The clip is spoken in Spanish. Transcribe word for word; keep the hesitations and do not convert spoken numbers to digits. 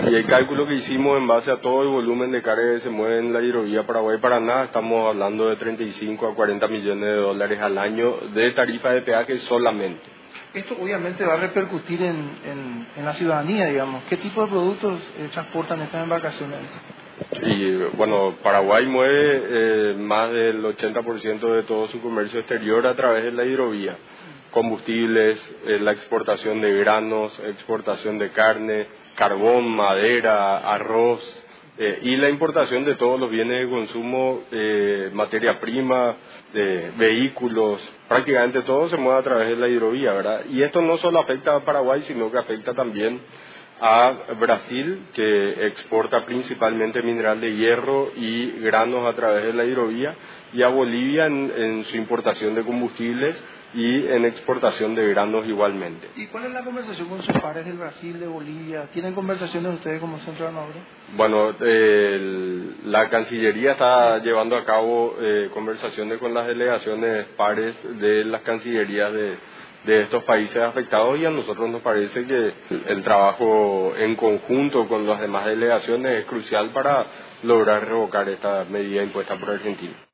Y el cálculo que hicimos en base a todo el volumen de carga que se mueve en la hidrovía Paraguay-Paraná, estamos hablando de treinta y cinco a cuarenta millones de dólares al año de tarifa de peaje solamente. Esto obviamente va a repercutir en, en, en la ciudadanía, digamos. ¿Qué tipo de productos eh, transportan estas embarcaciones? Y bueno, Paraguay mueve eh, más del ochenta por ciento de todo su comercio exterior a través de la hidrovía. Combustibles, eh, la exportación de granos, exportación de carne, carbón, madera, arroz, eh, y la importación de todos los bienes de consumo, eh, materia prima, de vehículos, prácticamente todo se mueve a través de la hidrovía, ¿verdad? Y esto no solo afecta a Paraguay, sino que afecta también a Brasil, que exporta principalmente mineral de hierro y granos a través de la hidrovía, y a Bolivia en, en su importación de combustibles y en exportación de granos igualmente. ¿Y cuál es la conversación con sus pares del Brasil, de Bolivia? ¿Tienen conversaciones ustedes como Centro de Armadura? Bueno, eh, la Cancillería está llevando a cabo eh, conversaciones con las delegaciones pares de las cancillerías de, de estos países afectados, y a nosotros nos parece que el trabajo en conjunto con las demás delegaciones es crucial para lograr revocar esta medida impuesta por Argentina.